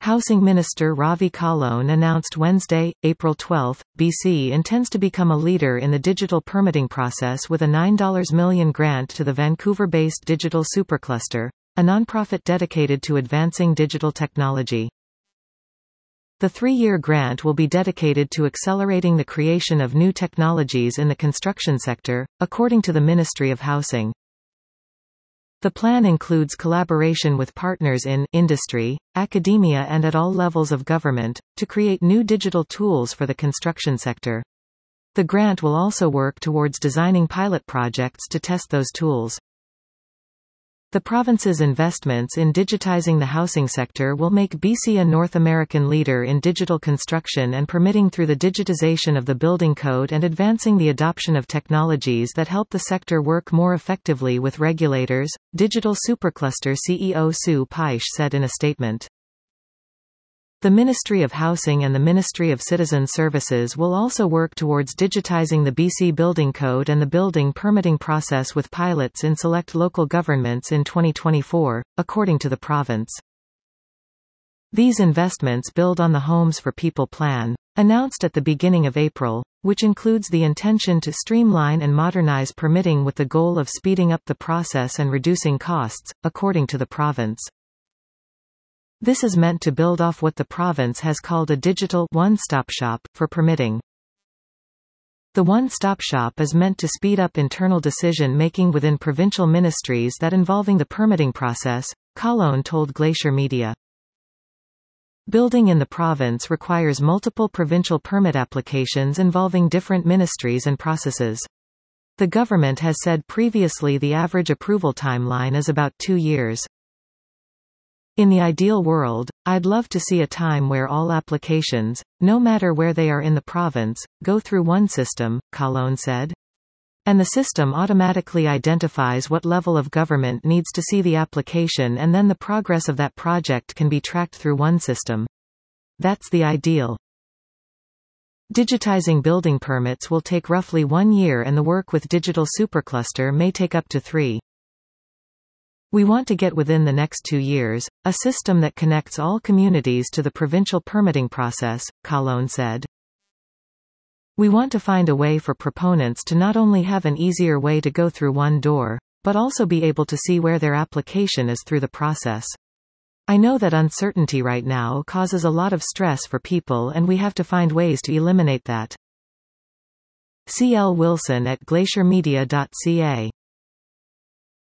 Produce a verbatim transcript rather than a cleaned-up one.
Housing Minister Ravi Kahlon announced Wednesday, April twelfth, B C intends to become a leader in the digital permitting process with a nine million dollars grant to the Vancouver-based Digital Supercluster, a nonprofit dedicated to advancing digital technology. The three-year grant will be dedicated to accelerating the creation of new technologies in the construction sector, according to the Ministry of Housing. The plan includes collaboration with partners in industry, academia and at all levels of government, to create new digital tools for the construction sector. The grant will also work towards designing pilot projects to test those tools. The province's investments in digitizing the housing sector will make B C a North American leader in digital construction and permitting through the digitization of the building code and advancing the adoption of technologies that help the sector work more effectively with regulators, Digital Supercluster C E O Sue Paish said in a statement. The Ministry of Housing and the Ministry of Citizen Services will also work towards digitizing the B C Building Code and the building permitting process with pilots in select local governments in twenty twenty-four, according to the province. These investments build on the Homes for People plan, announced at the beginning of April, which includes the intention to streamline and modernize permitting with the goal of speeding up the process and reducing costs, according to the province. This is meant to build off what the province has called a digital one-stop shop for permitting. The one-stop shop is meant to speed up internal decision-making within provincial ministries that involving the permitting process, Kahlon told Glacier Media. Building in the province requires multiple provincial permit applications involving different ministries and processes. The government has said previously the average approval timeline is about two years. In the ideal world, I'd love to see a time where all applications, no matter where they are in the province, go through one system, Kahlon said. And the system automatically identifies what level of government needs to see the application and then the progress of that project can be tracked through one system. That's the ideal. Digitizing building permits will take roughly one year and the work with Digital Supercluster may take up to three. We want to get within the next two years, a system that connects all communities to the provincial permitting process, Kahlon said. We want to find a way for proponents to not only have an easier way to go through one door, but also be able to see where their application is through the process. I know that uncertainty right now causes a lot of stress for people and we have to find ways to eliminate that. C L Wilson at glacier media dot C A